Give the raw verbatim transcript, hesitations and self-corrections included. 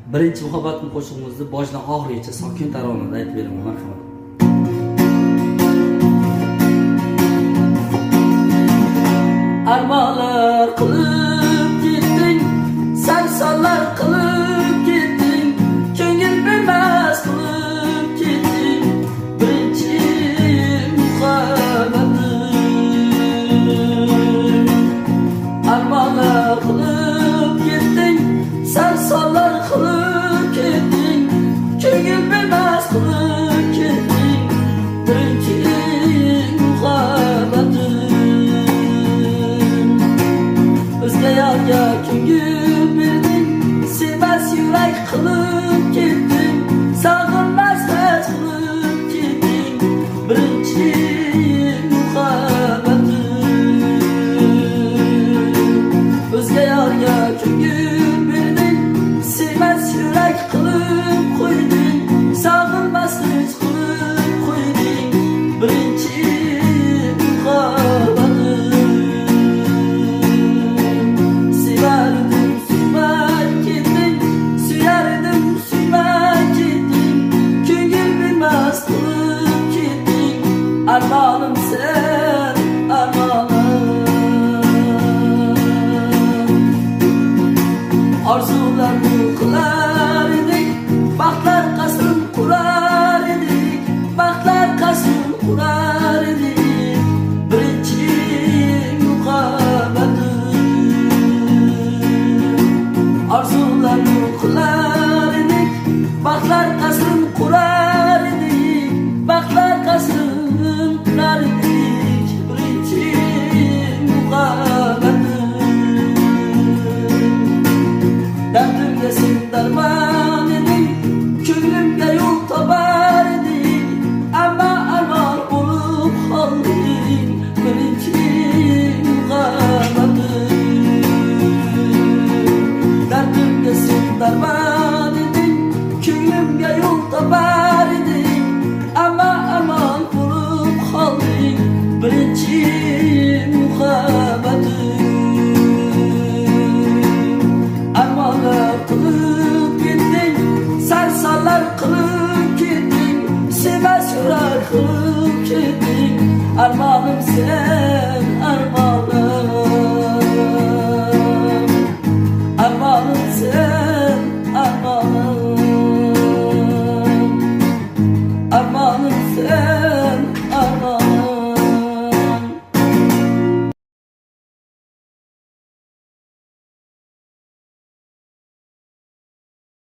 birinchi muhabbatim qo'shig'imizni boshidan oxirigacha sokin taronada aytib beraman, marhamat. Armonlar qilib ketding, sarsonlar qilib ketding, ko'ngil bilmas qilib ketding, birinchi muhabbatim. Armonlar qilib ketding, sarsonlar qilib ketding, ko'ngil bilmas qilib ketding, birinchi muhabbatim. O'zga yorga ko'ngil berding, sevmas yurak qilib ketding, sog'inmas hech qilib ketding, birinchi muhabbatim. O'zga yorga ko'ngil berding, sevmas yurak qilib qo'yding, sog'inmas hech qilib qo'yding, birinchi muhabbatim. Sevardim, suymay ketding, suyardim, suymay ketding, ko'ngil bilmas qilib ketding, armonim sen, armonim. Orzularni qilar edik, baxtlar qasrin qurar edik, baxtlar qasrin qurar edik, birinchi muhabbatim. Orzularni qilar edik, baxtlar qasrin qurar edik, baxtlar qasrin qurar edik, birinchi muhabbatim. Dardimga sen darmon eding, ko'nglimga yo'l topar eding, ammo armon bo'lib qolding, birinchi muhabbatim. Dardimga sen darmon eding, ko'nglimga yo'l topar eding, ammo armon bo'lib qolding, birinchi muhabbatim. Armonlar qilib ketding, sarsonlar qilib ketding, sevmas yurak qilib ketding, armonim sen.